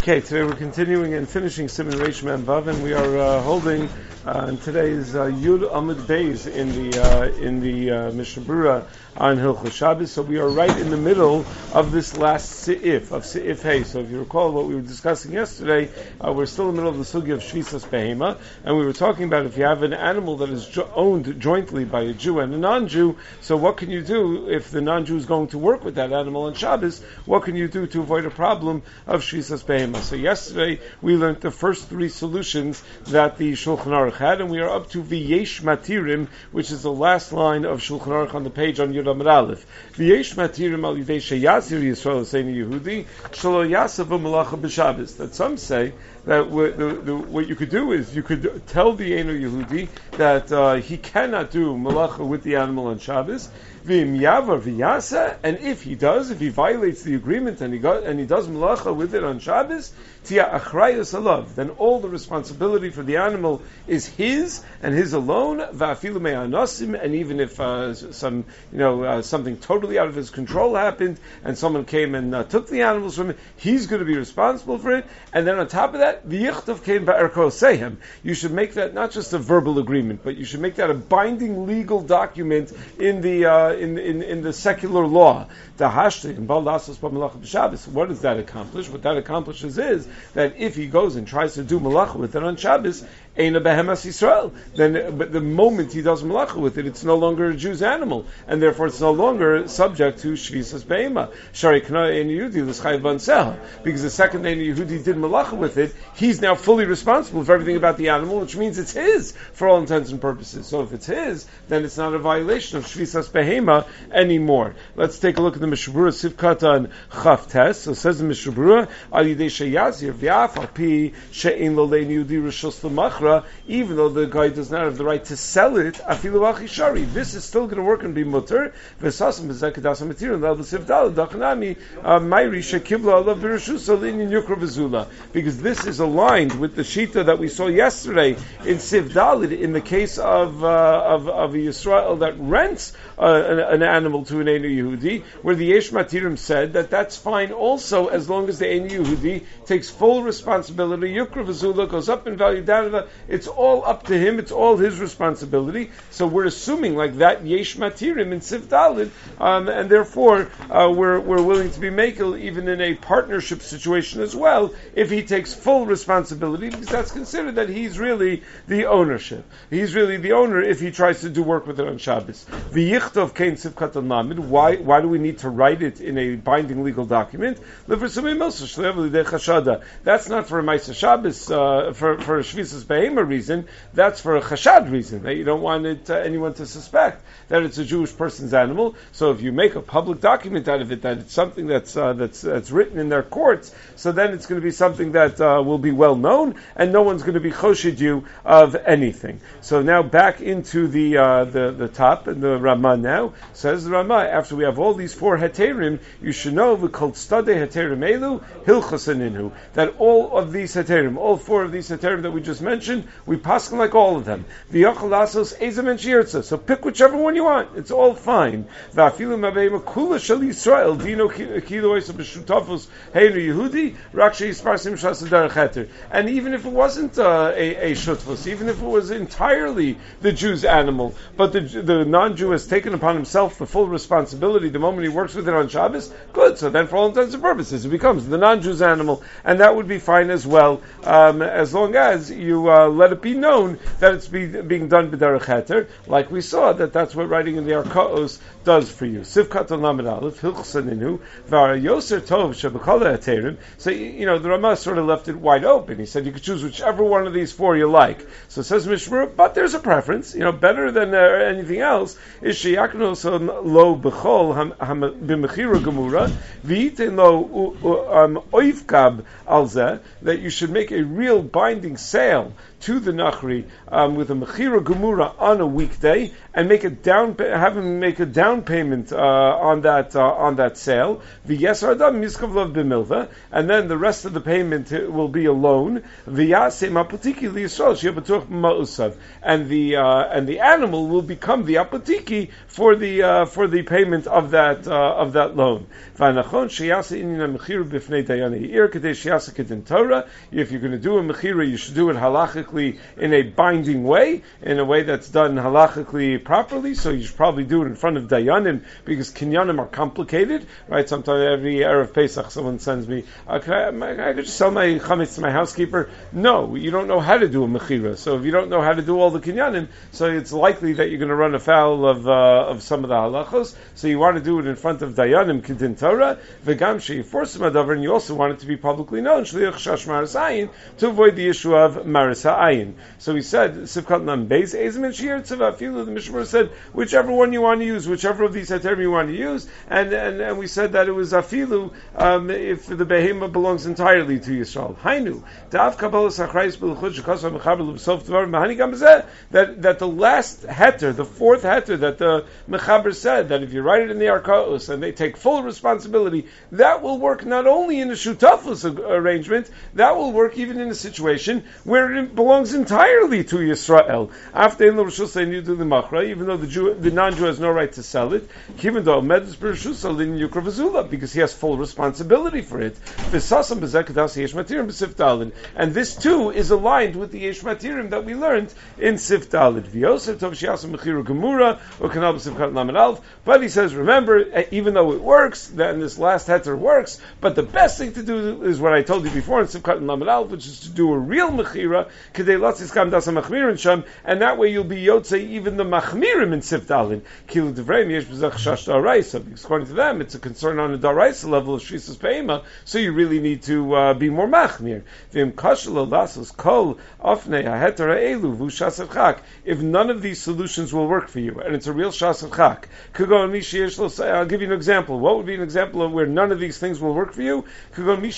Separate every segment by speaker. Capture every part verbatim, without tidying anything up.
Speaker 1: Okay, today we're continuing and finishing Siman Reish Mem Vav, and we are uh, holding uh, in today's uh, Yud Amud Beis in the uh, in the uh, Mishnah Berurah on Hilchos Shabbos. So we are right in the middle of this last Seif of Seif Hey. So if you recall what we were discussing yesterday, uh, we're still in the middle of the sugi of Shvisas Behema, and we were talking about if you have an animal that is jo- owned jointly by a Jew and a non-Jew. So what can you do if the non-Jew is going to work with that animal on Shabbos? What can you do to avoid a problem of Shvisas Behema? So yesterday we learned the first three solutions that the Shulchan Aruch had, and we are up to V'yesh Matirim, which is the last line of Shulchan Aruch on the page on Yud Amud Aleph. V'yesh Matirim al Yidei Sheyazir Yisrael Seini Yehudi Shelo Yasav Malacha B'Shabbos. That some say that what, the, the, what you could do is you could tell the Eino Yehudi that uh, he cannot do malacha with the animal on Shabbos. V'im yavar v'yasa, and if he does, if he violates the agreement and he got, and he does malacha with it on Shabbos, tia achrayus alav, then all the responsibility for the animal is his and his alone. Va'afilu me'anosim, and even if uh, some, you know, uh, something totally out of his control happened and someone came and uh, took the animals from him, he's going to be responsible for it. And then on top of that, v'yichtav came ba'erko sehem. You should make that not just a verbal agreement, but you should make that a binding legal document in the uh, In, in, in the secular law. The hashti and baldasos b'malacha b'Shabbos. What does that accomplish? What that accomplishes is that if he goes and tries to do malacha with it on Shabbos, Eina behemas Yisrael. Then, but the moment he does malacha with it, it's no longer a Jew's animal, and therefore it's no longer subject to shvisas behema. Shari kana ein Yehudi l'schayv banseha. Because the second ein Yehudi did malacha with it, he's now fully responsible for everything about the animal, which means it's his for all intents and purposes. So if it's his, then it's not a violation of shvisas behema anymore. Let's take a look at the Mishnah Berurah Sivkata and Chaf Tes. So it says in Mishnah Berurah, Al Yidei Sheyazir V'Af Al Pi She'ein Lo Lein Yehudi Rishos L'Machra. Even though the guy does not have the right to sell it, Afilu Achishari, this is still going to work and be mutter. V'Sasam B'Zekadas Material Al B'Sivdal Dachanami Mayri Shekibla Alav B'Rishus Alin Yukra V'Zula, because this is aligned with the shita that we saw yesterday in Sivdalid in the case of uh, of of a Yisrael that rents uh, an, an animal to an Einu Yehudi, where the Yesh Matirim said that that's fine also as long as the Einu Yehudi takes full responsibility. Yukra V'Zula goes up in value, down in value. It's all up to him. It's all his responsibility. So we're assuming like that Yesh Matirim in Sif Dalid, um, and therefore uh, we're we're willing to be makel even in a partnership situation as well if he takes full responsibility, because that's considered that he's really the ownership. He's really the owner if he tries to do work with it on Shabbos. V'yichtov kein sivkat al-namid. Why why do we need to write it in a binding legal document? That's not for a Maisa Shabbos uh, for for a Shvisas Behema reason. That's for a chashad reason, that you don't want it, uh, anyone to suspect that it's a Jewish person's animal. So if you make a public document out of it, that it's something that's uh, that's that's written in their courts, so then it's going to be something that uh, will be well known, and no one's going to be choshid you of anything. So now back into the uh, the the top, and the Ramah now says the Ramah, after we have all these four heterim, you should know the kol stade heterim elu hilchos aninhu, that all of these heterim, all four of these heterim that we just mentioned, we paskin like all of them. So pick whichever one you want. It's all fine. And even if it wasn't uh, a, a shutfus, even if it was entirely the Jew's animal, but the, the non-Jew has taken upon himself the full responsibility the moment he works with it on Shabbos, good. So then for all intents and purposes, it becomes the non-Jew's animal, and that would be fine as well, um, as long as you uh, let it be known that it's be, being done b'derech heter, like we saw that that's what writing in the Arkaos does for you. Sivkat al-lamed aleph hilchsaninu v'ara yoser tov shebekol heterim. So you know the Ramah sort of left it wide open. He said you could choose whichever one of these four you like. So it says Mishmur, but there's a preference. You know, better than uh, anything else is sheyaknos lo bechol b'mechira gemura v'yiten lo oivkab alzeh, that you should make a real binding sale to the Nachri um, with a Mechira Gemura on a weekday and make a down have him make a down payment uh, on that uh, on that sale. V'yesar adam miskavlav b'milva, and then the rest of the payment will be a loan. V'yaseh mapotiki liyisrael she'batuch ma'usav, and the uh, and the animal will become the apotiki for the uh, for the payment of that uh, of that loan. V'anachon sheyaseh inyan mechiru b'fnei dayani ir kadei sheyaseh kedin Torah. If you're going to do a mechira, you should do it halachically in a binding way, in a way that's done halachically properly. So you should probably do it in front of dayanim, because kinyanim are complicated, right? Sometimes every Erev Pesach, someone sends me, uh, can I, I could just sell my chametz to my housekeeper? No, you don't know how to do a mechira. So if you don't know how to do all the kinyanim, so it's likely that you're going to run afoul of uh, of some of the halachos. So you want to do it in front of dayanim kedin Torah, v'gam sheyiforsim adavar, and you also want it to be publicly known, shliach shash maris ayin, to avoid the issue of maris ayin. So he said, Sivkat Lam Beis Ezim and Shir Tzava Afilu. The Mishnah said, whichever one you want to use, whichever of these heterim you want to use, and and, and we said that it was Afilu um, if the behema belongs entirely to Yisrael. Hainu Da'af Kabbalas Achrayis B'Luchot Shekasa Mechaber L'B'Sof Dvar Mahani Gam Zeh, that that the last heter, the fourth heter that the Mechaber said, that if you write it in the Arkaos and they take full responsibility, that will work not only in a Shutafus arrangement, that will work even in a situation where it belongs entirely to Yisrael. After in the Rosh Hashanah you do the machra, even though the Jew, the non-Jew has no right to sell it, even though Medus Bereshusal in Yukravazula, because he has full responsibility for it. And this too is aligned with the Yesh Matirim that we learned in Sif Dalid. But he says, remember, even though it works, then this last heter works, but the best thing to do is what I told you before in Sifkat and Lamed Alf, which is to do a real mechira, and that way you'll be yotze even the machmirim in Sif Dalin. Because according to them, it's a concern on a daraisa level of Shrisas Peima, so you really need to uh, be more machmir. If none of these solutions will work for you, and it's a real shas of chak, I'll give you an example. What would be an example of where none of these things will work for you? You have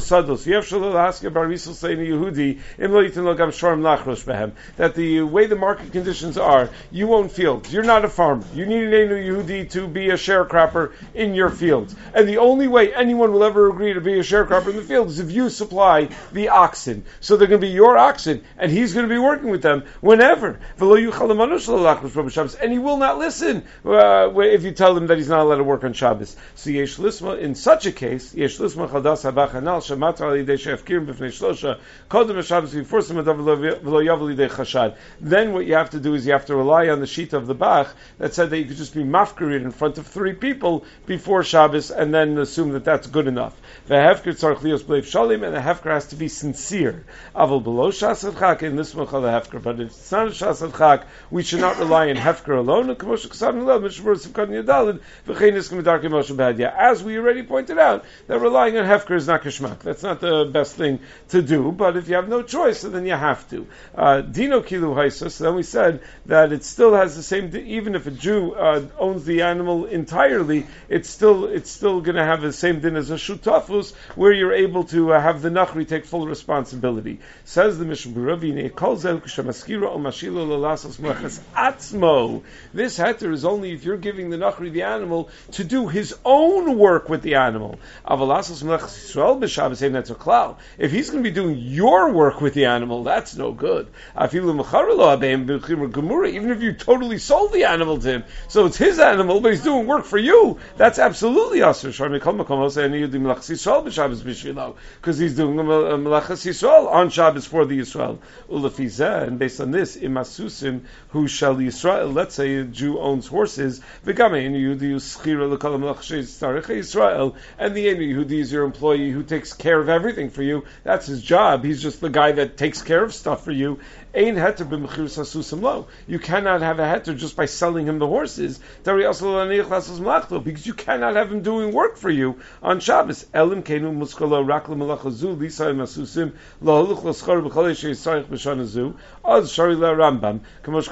Speaker 1: that the way the market conditions are, you own fields. You're not a farmer. You need an Einu Yehudi to be a sharecropper in your fields. And the only way anyone will ever agree to be a sharecropper in the field is if you supply the oxen. So they're going to be your oxen, and he's going to be working with them whenever. And he will not listen uh, if you tell him that he's not allowed to work on Shabbos. So yesh lisma, in such a case, yesh lisma chadas habachanal shematra alidei she'efkirim b'fnei shlosha kodem Shabbos before some v'lo yav alidei chashad. Then what you have to do is you have to rely on the sheet of the Bach that said that you could just be mafkarid in front of three people before Shabbos and then assume that that's good enough. The hefker tzarich lios bleiv shalim, and the hefker has to be sincere. Aval below shas chak in this mochal the hefker, but if it's not a shas chak, we should not rely on hefker alone. As we already pointed out, that relying on hefker is not kishmak. That's not the best thing to do. But if you have no choice, then you have to. Uh, Dino kilu haisus. Then we said that it still has the same. Even if a Jew uh, owns the animal entirely, it's still it's still going to have the same din as a shutafus, where you're able to uh, have the nachri take full responsibility. Says the Mishnah Berurah, kol zel k'shamaskira o mashilo l'lasos mlechas atzmo. This heter is only if you're giving the nachri the animal to do his own work with the animal. Avalasos mlechas Yisrael b'Shabbos ein netzor klal. If he's going to be doing your work with the animal, that's no good. Afilu mechara lo abeim b'chimur gemura. Even if you totally sold the animal to him, so it's his animal, but he's doing work for you, that's absolutely asur. Because he's doing melachas Yisrael on Shabbos for the Yisrael. And based on this, imasusim who shall Yisrael. Let's say a Jew owns horses. And the Enu Yehudi is your employee who takes care of everything for you. That's his job. He's just the guy that takes care of stuff for you. You cannot have a heter just by selling him the horses, because you cannot have him doing work for you on Shabbos.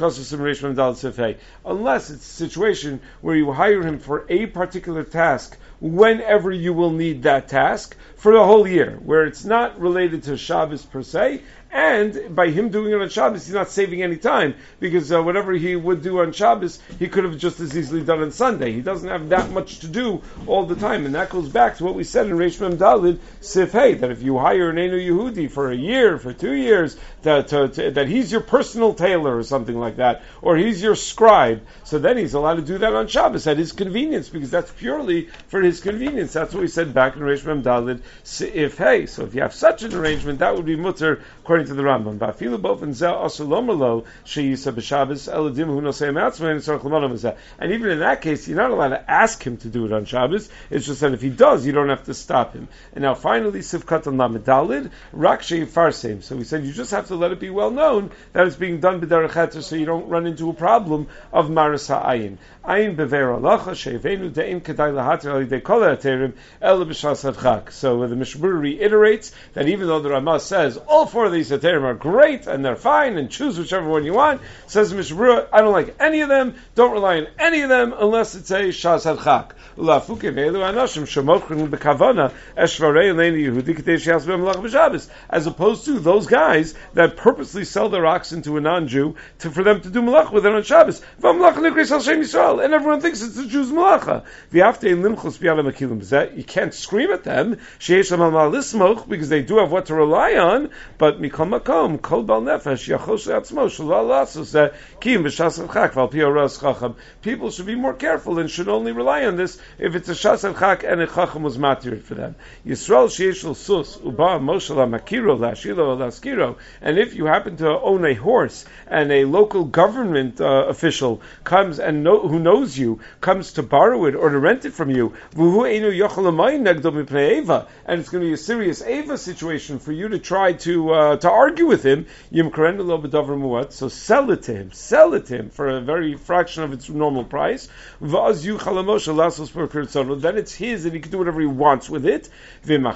Speaker 1: Unless it's a situation where you hire him for a particular task whenever you will need that task for the whole year, where it's not related to Shabbos per se, and by him doing it on Shabbos, he's not saving any time, because uh, whatever he would do on Shabbos, he could have just as easily done on Sunday. He doesn't have that much to do all the time, and that goes back to what we said in Reish Mem Dalid Sif Hey, that if you hire an Einu Yehudi for a year, for two years, that uh, to, that he's your personal tailor or something like that, or he's your scribe, so then he's allowed to do that on Shabbos at his convenience, because that's purely for his convenience. That's what we said back in Reish Mem Dalid Sif Hey. So if you have such an arrangement, that would be mutter according to the Rambam. And even in that case, you're not allowed to ask him to do it on Shabbos. It's just that if he does, you don't have to stop him. And now finally, Sivkat and Lamedalid, Rakshei Farseim. So we said you just have to let it be well known that it's being done b'derech heter, so you don't run into a problem of Maris Ha'ayin. Ayin bever alacha sheivenu de'in kedai lahater ali de kol ha'terim el b'shas hadchak. So the Mishmur reiterates that even though the Ramah says all four of these heterim are great and they're fine and choose whichever one you want, says the Mishmur, I don't like any of them, don't rely on any of them unless it's a shas hadchak. As opposed to those guys that purposely sell their ox into a non-Jew to, for them to do malach with it on Shabbos. And everyone thinks it's a Jew's malacha. You can't scream at them because they do have what to rely on, but mikol makom, kol bal nefesh, yachos le'atzmo, shalal lasos, kim b'shas chak, val pi oras chacham. People should be more careful and should only rely on this if it's a shas chak and a chacham was matir for them. Yisrael sheyesh lo sus, uba moshe la makiro, la'ashilo, la'askiro. And if you happen to own a horse and a local government uh, official comes and know, who knows you, comes to borrow it or to rent it from you, and it's going to be a serious Eva situation for you to try to uh, to argue with him, so sell it to him, sell it to him for a very fraction of its normal price. Then it's his and he can do whatever he wants with it. And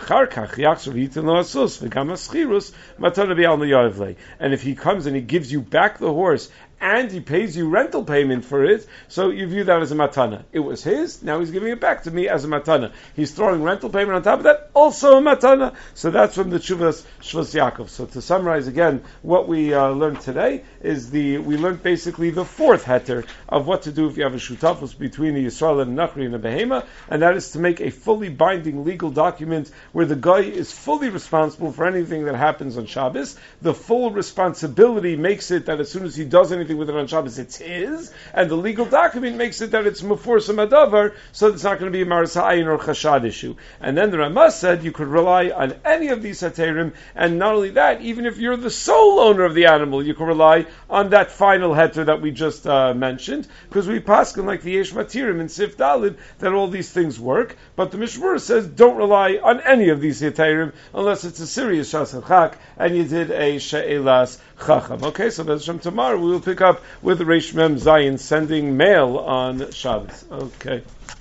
Speaker 1: if he comes and he gives you back the horse and he pays you rental payment for it, so you view that as a matana. It was his, now he's giving it back to me as a matana. He's throwing rental payment on top of that, also a matana. So that's from the Tshuvas Shvus Yaakov. So to summarize again, what we uh, learned today is the, we learned basically the fourth heter of what to do if you have a shutafus between a Yisrael and a Nachri and a Behema, and that is to make a fully binding legal document where the guy is fully responsible for anything that happens on Shabbos. The full responsibility makes it that as soon as he does anything with it on Shabbos, it's his, and the legal document makes it that it's Mefursam Adavar, so it's not going to be a Maris Ha'ayin or Chashad issue. And then the Ramah said you could rely on any of these heterim, and not only that, even if you're the sole owner of the animal, you can rely on that final heter that we just uh, mentioned, because we paskin like the Yesh Matirim in Sif Dalid that all these things work, but the Mishmur says don't rely on any of these heterim unless it's a serious Shas Chak, and you did a She'elas Chacham. Okay, so Bez Hashem, tomorrow we will pick up with Reish Mem Zayin sending mail on Shabbos. Okay.